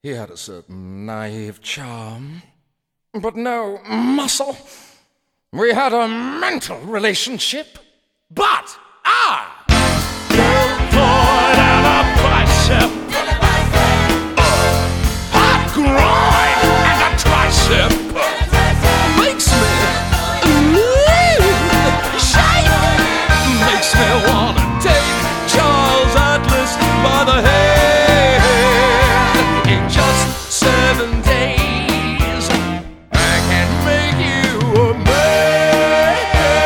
He had a certain naive charm, but no muscle. We had a mental relationship, but deltoid and a bicep, hot groin and a tricep, makes me shake, makes me wanna take Charles Atlas by the head. In just 7 days, I can make you a man.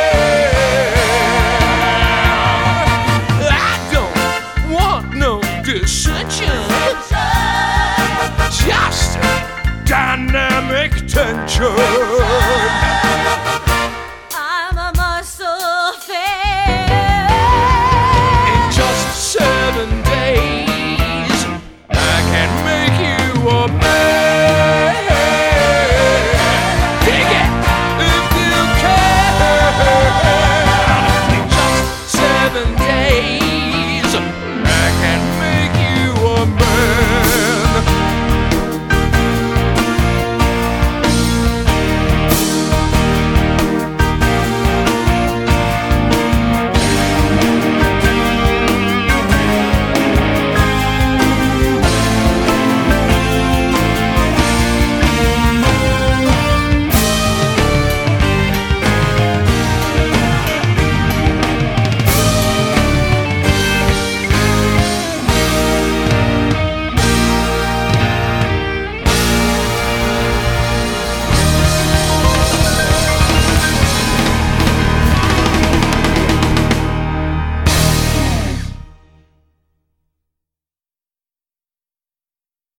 I don't want no dissension, just dynamic tension.